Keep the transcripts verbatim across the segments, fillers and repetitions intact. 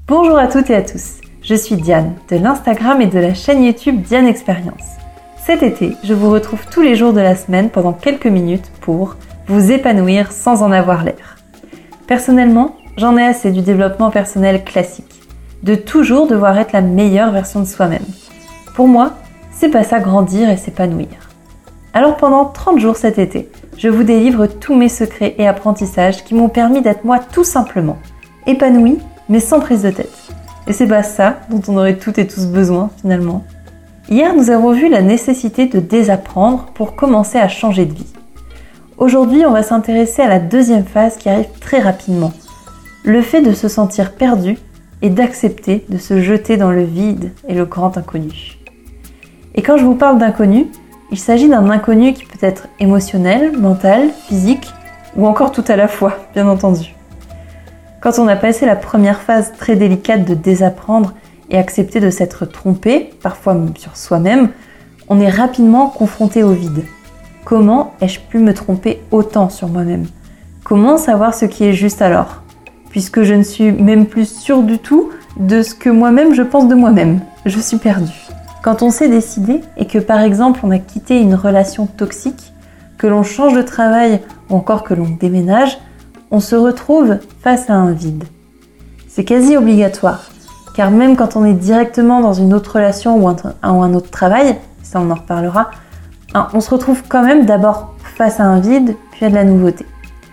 Bonjour à toutes et à tous, je suis Diane de l'Instagram et de la chaîne YouTube Diane Expérience. Cet été, je vous retrouve tous les jours de la semaine pendant quelques minutes pour vous épanouir sans en avoir l'air. Personnellement, j'en ai assez du développement personnel classique, de toujours devoir être la meilleure version de soi-même. Pour moi, c'est pas ça grandir et s'épanouir. Alors pendant trente jours cet été, je vous délivre tous mes secrets et apprentissages qui m'ont permis d'être moi tout simplement, épanouie mais sans prise de tête. Et c'est pas ça dont on aurait toutes et tous besoin finalement. Hier, nous avons vu la nécessité de désapprendre pour commencer à changer de vie. Aujourd'hui, on va s'intéresser à la deuxième phase qui arrive très rapidement. Le fait de se sentir perdu et d'accepter de se jeter dans le vide et le grand inconnu. Et quand je vous parle d'inconnu, il s'agit d'un inconnu qui peut être émotionnel, mental, physique ou encore tout à la fois, bien entendu. Quand on a passé la première phase très délicate de désapprendre et accepter de s'être trompé, parfois même sur soi-même, on est rapidement confronté au vide. Comment ai-je pu me tromper autant sur moi-même ? Comment savoir ce qui est juste alors ? Puisque je ne suis même plus sûre du tout de ce que moi-même je pense de moi-même. Je suis perdue. Quand on s'est décidé et que par exemple on a quitté une relation toxique, que l'on change de travail ou encore que l'on déménage, on se retrouve face à un vide. C'est quasi obligatoire, car même quand on est directement dans une autre relation ou un, ou un autre travail, ça on en reparlera, hein, on se retrouve quand même d'abord face à un vide, puis à de la nouveauté.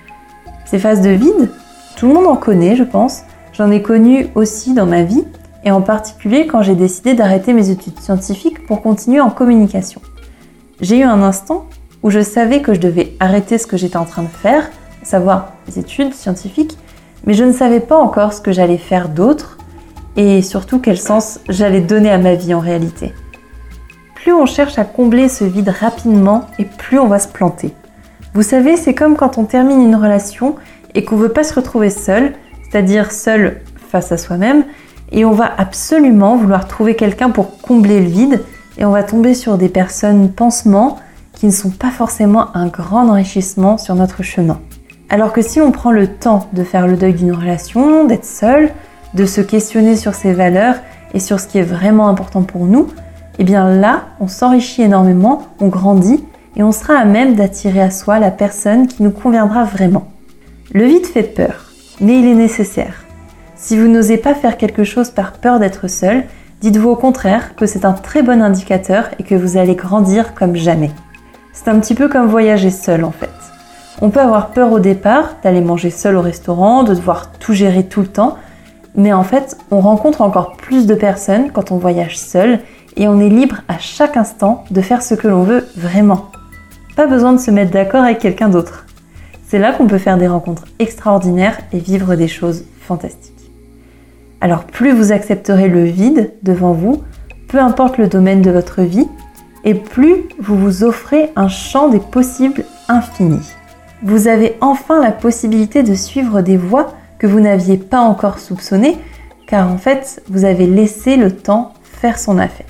Ces phases de vide, tout le monde en connaît, je pense. J'en ai connu aussi dans ma vie, et en particulier quand j'ai décidé d'arrêter mes études scientifiques pour continuer en communication. J'ai eu un instant où je savais que je devais arrêter ce que j'étais en train de faire, à savoir les études scientifiques, mais je ne savais pas encore ce que j'allais faire d'autre et surtout quel sens j'allais donner à ma vie en réalité. Plus on cherche à combler ce vide rapidement et plus on va se planter. Vous savez, c'est comme quand on termine une relation et qu'on ne veut pas se retrouver seul, c'est-à-dire seul face à soi-même, et on va absolument vouloir trouver quelqu'un pour combler le vide et on va tomber sur des personnes pansements qui ne sont pas forcément un grand enrichissement sur notre chemin. Alors que si on prend le temps de faire le deuil d'une relation, d'être seul, de se questionner sur ses valeurs et sur ce qui est vraiment important pour nous, eh bien là, on s'enrichit énormément, on grandit et on sera à même d'attirer à soi la personne qui nous conviendra vraiment. Le vide fait peur, mais il est nécessaire. Si vous n'osez pas faire quelque chose par peur d'être seul, dites-vous au contraire que c'est un très bon indicateur et que vous allez grandir comme jamais. C'est un petit peu comme voyager seul en fait. On peut avoir peur au départ d'aller manger seul au restaurant, de devoir tout gérer tout le temps, mais en fait, on rencontre encore plus de personnes quand on voyage seul et on est libre à chaque instant de faire ce que l'on veut vraiment. Pas besoin de se mettre d'accord avec quelqu'un d'autre. C'est là qu'on peut faire des rencontres extraordinaires et vivre des choses fantastiques. Alors plus vous accepterez le vide devant vous, peu importe le domaine de votre vie, et plus vous vous offrez un champ des possibles infini. Vous avez enfin la possibilité de suivre des voies que vous n'aviez pas encore soupçonnées, car en fait, vous avez laissé le temps faire son affaire.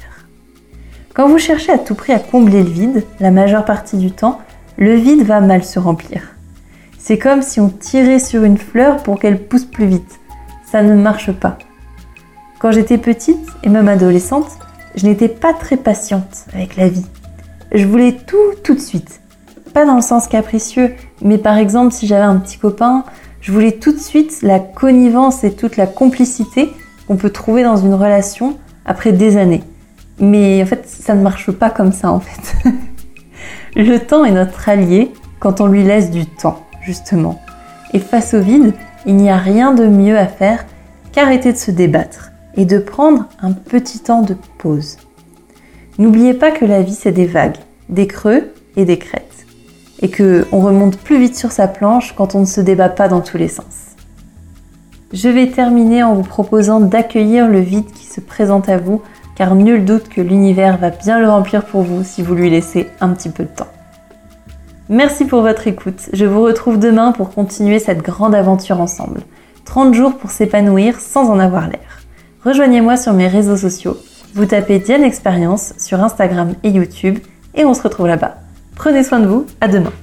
Quand vous cherchez à tout prix à combler le vide, la majeure partie du temps, le vide va mal se remplir. C'est comme si on tirait sur une fleur pour qu'elle pousse plus vite. Ça ne marche pas. Quand j'étais petite et même adolescente, je n'étais pas très patiente avec la vie. Je voulais tout tout de suite. Pas dans le sens capricieux, mais par exemple si j'avais un petit copain, je voulais tout de suite la connivence et toute la complicité qu'on peut trouver dans une relation après des années. Mais en fait, ça ne marche pas comme ça en fait. Le temps est notre allié quand on lui laisse du temps, justement. Et face au vide, il n'y a rien de mieux à faire qu'arrêter de se débattre et de prendre un petit temps de pause. N'oubliez pas que la vie c'est des vagues, des creux et des crêtes. Et qu'on remonte plus vite sur sa planche quand on ne se débat pas dans tous les sens. Je vais terminer en vous proposant d'accueillir le vide qui se présente à vous, car nul doute que l'univers va bien le remplir pour vous si vous lui laissez un petit peu de temps. Merci pour votre écoute, je vous retrouve demain pour continuer cette grande aventure ensemble. trente jours pour s'épanouir sans en avoir l'air. Rejoignez-moi sur mes réseaux sociaux, vous tapez Diane Expérience sur Instagram et YouTube et on se retrouve là-bas. Prenez soin de vous, à demain.